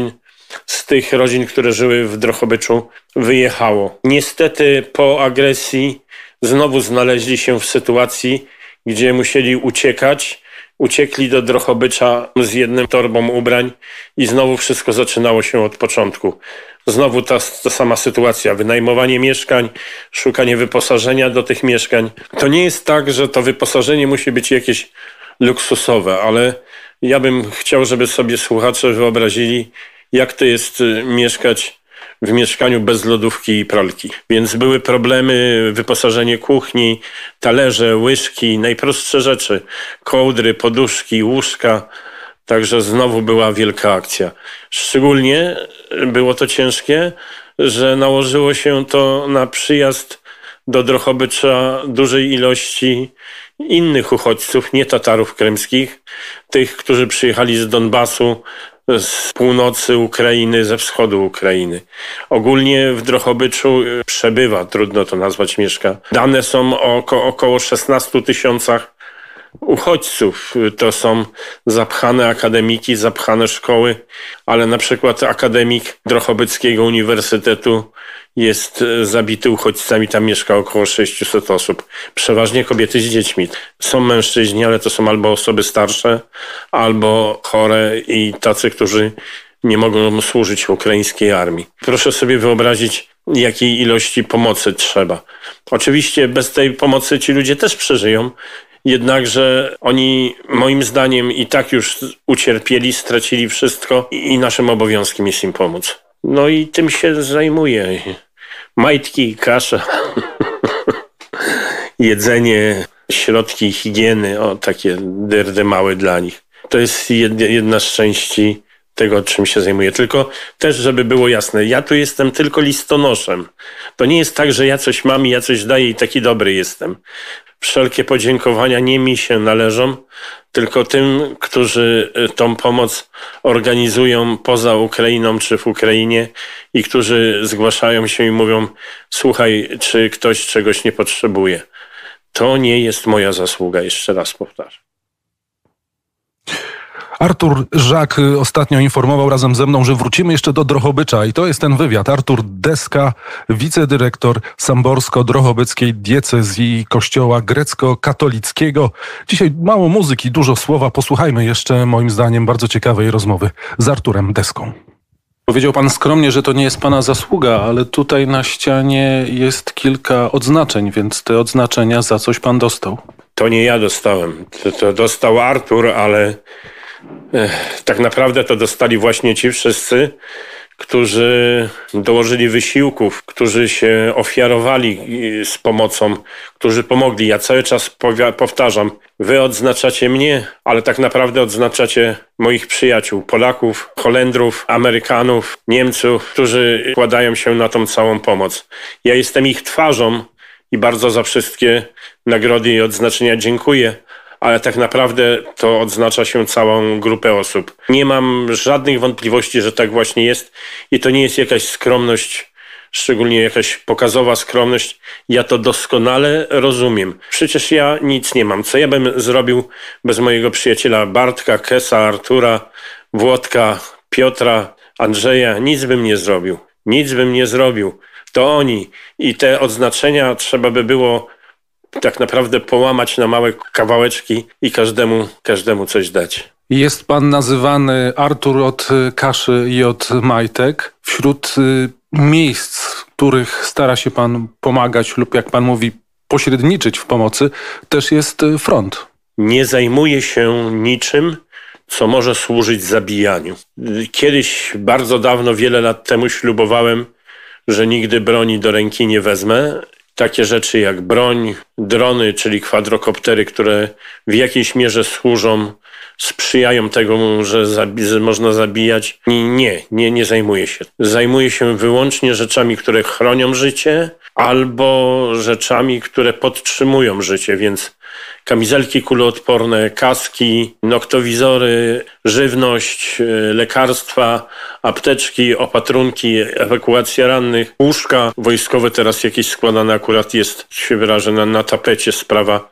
z tych rodzin, które żyły w Drohobyczu, wyjechało. Niestety po agresji znowu znaleźli się w sytuacji, gdzie musieli uciekać. Uciekli do Drohobycza z jedną torbą ubrań i znowu wszystko zaczynało się od początku. Znowu ta, ta sama sytuacja, wynajmowanie mieszkań, szukanie wyposażenia do tych mieszkań. To nie jest tak, że to wyposażenie musi być jakieś luksusowe, ale ja bym chciał, żeby sobie słuchacze wyobrazili, jak to jest mieszkać w mieszkaniu bez lodówki i pralki. Więc były problemy, wyposażenie kuchni, talerze, łyżki, najprostsze rzeczy, kołdry, poduszki, łóżka. Także znowu była wielka akcja. Szczególnie było to ciężkie, że nałożyło się to na przyjazd do Drohobycza dużej ilości innych uchodźców, nie Tatarów krymskich, tych, którzy przyjechali z Donbasu, z północy Ukrainy, ze wschodu Ukrainy. Ogólnie w Drohobyczu przebywa, trudno to nazwać, mieszka. Dane są o oko, około szesnastu tysiącach uchodźców. To są zapchane akademiki, zapchane szkoły, ale na przykład akademik Drohobyckiego Uniwersytetu jest zabity uchodźcami, tam mieszka około sześćset osób. Przeważnie kobiety z dziećmi. Są mężczyźni, ale to są albo osoby starsze, albo chore i tacy, którzy nie mogą służyć w ukraińskiej armii. Proszę sobie wyobrazić, jakiej ilości pomocy trzeba. Oczywiście bez tej pomocy ci ludzie też przeżyją, jednakże oni moim zdaniem i tak już ucierpieli, stracili wszystko i naszym obowiązkiem jest im pomóc. No i tym się zajmuję. Majtki, kasza, jedzenie, środki higieny, o takie dyrdy małe dla nich. To jest jedna z części tego, czym się zajmuję. Tylko też, żeby było jasne, ja tu jestem tylko listonoszem. To nie jest tak, że ja coś mam i ja coś daję i taki dobry jestem. Wszelkie podziękowania nie mi się należą, tylko tym, którzy tą pomoc organizują poza Ukrainą czy w Ukrainie i którzy zgłaszają się i mówią: słuchaj, czy ktoś czegoś nie potrzebuje. To nie jest moja zasługa, jeszcze raz powtarzam. Artur Żak ostatnio informował razem ze mną, że wrócimy jeszcze do Drohobycza i to jest ten wywiad. Artur Deska, wicedyrektor Samborsko-Drohobyckiej Diecezji Kościoła Grecko-Katolickiego. Dzisiaj mało muzyki, dużo słowa. Posłuchajmy jeszcze, moim zdaniem, bardzo ciekawej rozmowy z Arturem Deską. Powiedział pan skromnie, że to nie jest pana zasługa, ale tutaj na ścianie jest kilka odznaczeń, więc te odznaczenia za coś pan dostał. To nie ja dostałem. To, to dostał Artur, ale Ech, tak naprawdę to dostali właśnie ci wszyscy, którzy dołożyli wysiłków, którzy się ofiarowali z pomocą, którzy pomogli. Ja cały czas powtarzam, wy odznaczacie mnie, ale tak naprawdę odznaczacie moich przyjaciół, Polaków, Holendrów, Amerykanów, Niemców, którzy składają się na tą całą pomoc. Ja jestem ich twarzą i bardzo za wszystkie nagrody i odznaczenia dziękuję. Ale tak naprawdę to odznacza się całą grupę osób. Nie mam żadnych wątpliwości, że tak właśnie jest i to nie jest jakaś skromność, szczególnie jakaś pokazowa skromność. Ja to doskonale rozumiem. Przecież ja nic nie mam. Co ja bym zrobił bez mojego przyjaciela Bartka, Kesa, Artura, Włodka, Piotra, Andrzeja? Nic bym nie zrobił. Nic bym nie zrobił. To oni. I te odznaczenia trzeba by było tak naprawdę połamać na małe kawałeczki i każdemu, każdemu coś dać. Jest pan nazywany Artur od kaszy i od majtek. Wśród miejsc, w których stara się pan pomagać lub, jak pan mówi, pośredniczyć w pomocy, też jest front. Nie zajmuję się niczym, co może służyć zabijaniu. Kiedyś, bardzo dawno, wiele lat temu ślubowałem, że nigdy broni do ręki nie wezmę. Takie rzeczy jak broń, drony, czyli kwadrokoptery, które w jakiejś mierze służą, sprzyjają temu, że zabi- można zabijać. Nie, nie, nie zajmuję się. Zajmuję się wyłącznie rzeczami, które chronią życie albo rzeczami, które podtrzymują życie, więc kamizelki kuloodporne, kaski, noktowizory, żywność, lekarstwa, apteczki, opatrunki, ewakuacja rannych, łóżka wojskowe, teraz jakieś składane akurat jest, się wyrażę, na, na tapecie sprawa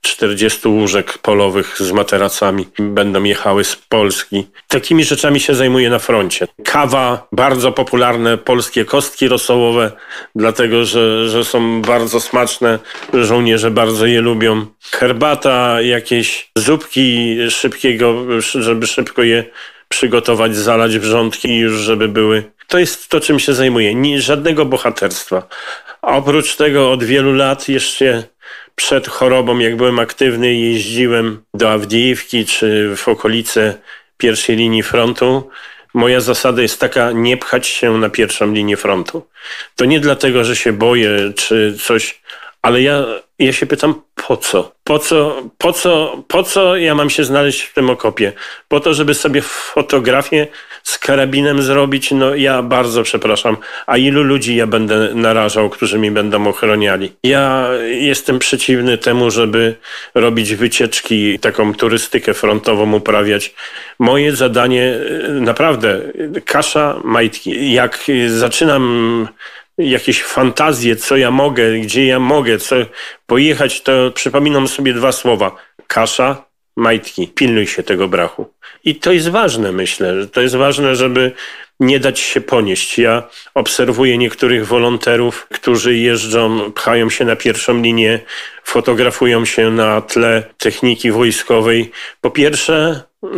czterdziestu łóżek polowych z materacami będą jechały z Polski. Takimi rzeczami się zajmuję na froncie. Kawa, bardzo popularne polskie kostki rosołowe, dlatego że, że są bardzo smaczne, żołnierze bardzo je lubią. Herbata, jakieś zupki szybkiego, żeby szybko je przygotować, zalać wrzątki i już żeby były. To jest to, czym się zajmuję. Nie, żadnego bohaterstwa. A oprócz tego od wielu lat jeszcze przed chorobą, jak byłem aktywny, jeździłem do Awdijiwki czy w okolice pierwszej linii frontu. Moja zasada jest taka: nie pchać się na pierwszą linię frontu. To nie dlatego, że się boję czy coś, ale ja, ja się pytam, po co? Po co, po co, po co ja mam się znaleźć w tym okopie? Po to, żeby sobie fotografię z karabinem zrobić? No ja bardzo przepraszam. A ilu ludzi ja będę narażał, którzy mi będą ochroniali? Ja jestem przeciwny temu, żeby robić wycieczki, taką turystykę frontową uprawiać. Moje zadanie, naprawdę, kasza, majtki. Jak zaczynam jakieś fantazje, co ja mogę, gdzie ja mogę, co pojechać, to przypominam sobie dwa słowa. Kasza, majtki. Pilnuj się tego brachu. I to jest ważne, myślę. To jest ważne, żeby nie dać się ponieść. Ja obserwuję niektórych wolonterów, którzy jeżdżą, pchają się na pierwszą linię, fotografują się na tle techniki wojskowej. Po pierwsze,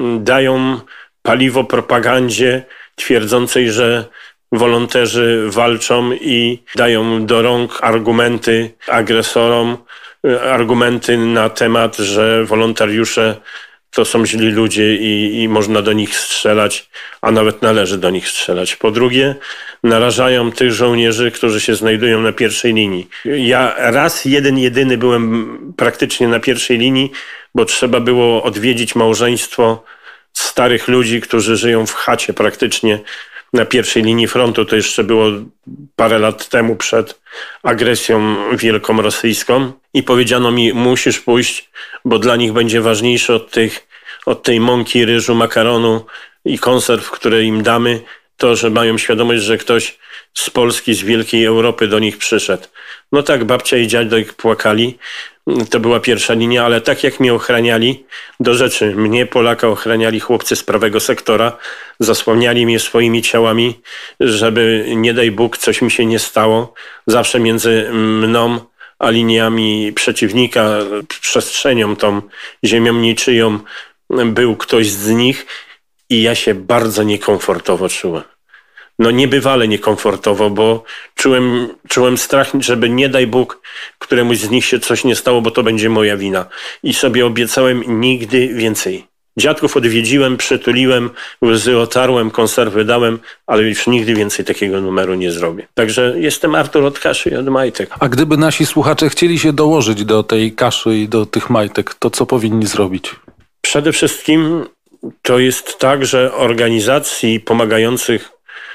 dają paliwo propagandzie twierdzącej, że wolonterzy walczą i dają do rąk argumenty agresorom, argumenty na temat, że wolontariusze to są źli ludzie i, i można do nich strzelać, a nawet należy do nich strzelać. Po drugie, narażają tych żołnierzy, którzy się znajdują na pierwszej linii. Ja raz jeden, jedyny byłem praktycznie na pierwszej linii, bo trzeba było odwiedzić małżeństwo starych ludzi, którzy żyją w chacie praktycznie na pierwszej linii frontu. To jeszcze było parę lat temu, przed agresją wielką rosyjską, i powiedziano mi: musisz pójść, bo dla nich będzie ważniejsze od tych, od tej mąki, ryżu, makaronu i konserw, które im damy, to, że mają świadomość, że ktoś z Polski, z wielkiej Europy do nich przyszedł. No tak, babcia i dziadek płakali. To była pierwsza linia, ale tak jak mnie ochraniali, do rzeczy, mnie, Polaka, ochraniali chłopcy z prawego sektora, zasłaniali mnie swoimi ciałami, żeby nie daj Bóg coś mi się nie stało. Zawsze między mną a liniami przeciwnika, przestrzenią tą ziemią niczyją, był ktoś z nich i ja się bardzo niekomfortowo czułem. No niebywale niekomfortowo, bo czułem, czułem strach, żeby nie daj Bóg któremuś z nich się coś nie stało, bo to będzie moja wina. I sobie obiecałem: nigdy więcej. Dziadków odwiedziłem, przytuliłem, łzy otarłem, konserwy dałem, ale już nigdy więcej takiego numeru nie zrobię. Także jestem Artur od kaszy i od majtek. A gdyby nasi słuchacze chcieli się dołożyć do tej kaszy i do tych majtek, to co powinni zrobić? Przede wszystkim to jest tak, że organizacji pomagających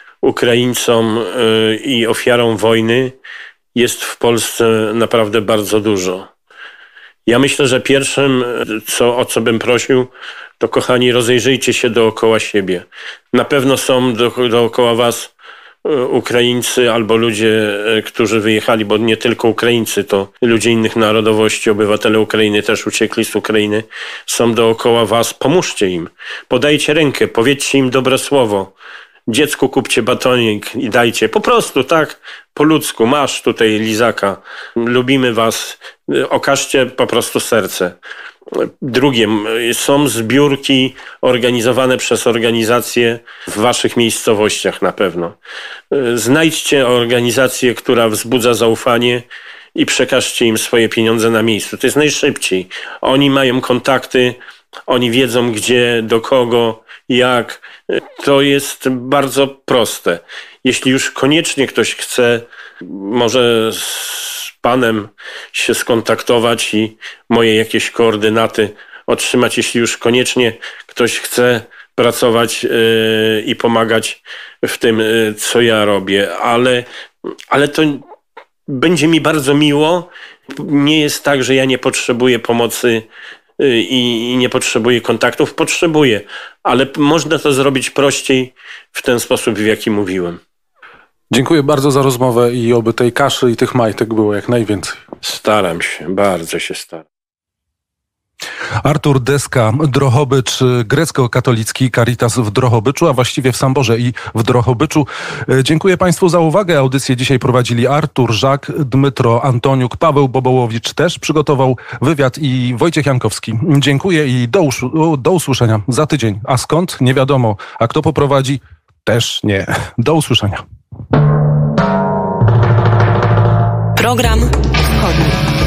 Ukraińcom i ofiarom wojny jest w Polsce naprawdę bardzo dużo. Ja myślę, że pierwszym, co, o co bym prosił, to kochani, rozejrzyjcie się dookoła siebie. Na pewno są do, dookoła was Ukraińcy albo ludzie, którzy wyjechali, bo nie tylko Ukraińcy, to ludzie innych narodowości, obywatele Ukrainy też uciekli z Ukrainy. Są dookoła was, pomóżcie im. Podajcie rękę, powiedzcie im dobre słowo. Dziecku kupcie batonik i dajcie. Po prostu tak, po ludzku. Masz tutaj lizaka. Lubimy was. Okażcie po prostu serce. Drugie, są zbiórki organizowane przez organizacje w waszych miejscowościach na pewno. Znajdźcie organizację, która wzbudza zaufanie i przekażcie im swoje pieniądze na miejscu. To jest najszybciej. Oni mają kontakty, oni wiedzą gdzie, do kogo, jak. To jest bardzo proste. Jeśli już koniecznie ktoś chce, może z panem się skontaktować i moje jakieś koordynaty otrzymać, jeśli już koniecznie ktoś chce pracować yy, i pomagać w tym, yy, co ja robię. Ale, ale to będzie mi bardzo miło. Nie jest tak, że ja nie potrzebuję pomocy i nie potrzebuję kontaktów. Potrzebuję, ale można to zrobić prościej w ten sposób, w jaki mówiłem. Dziękuję bardzo za rozmowę i oby tej kaszy i tych majtek było jak najwięcej. Staram się, bardzo się staram. Artur Deska, Drohobycz grecko-katolicki, Caritas w Drohobyczu, a właściwie w Samborze i w Drohobyczu. Dziękuję Państwu za uwagę. Audycję dzisiaj prowadzili Artur Żak, Dmytro Antoniuk, Paweł Bobołowicz też przygotował wywiad i Wojciech Jankowski. Dziękuję i do, uszu- do usłyszenia za tydzień. A skąd? Nie wiadomo. A kto poprowadzi? Też nie. Do usłyszenia. Program Wschodni.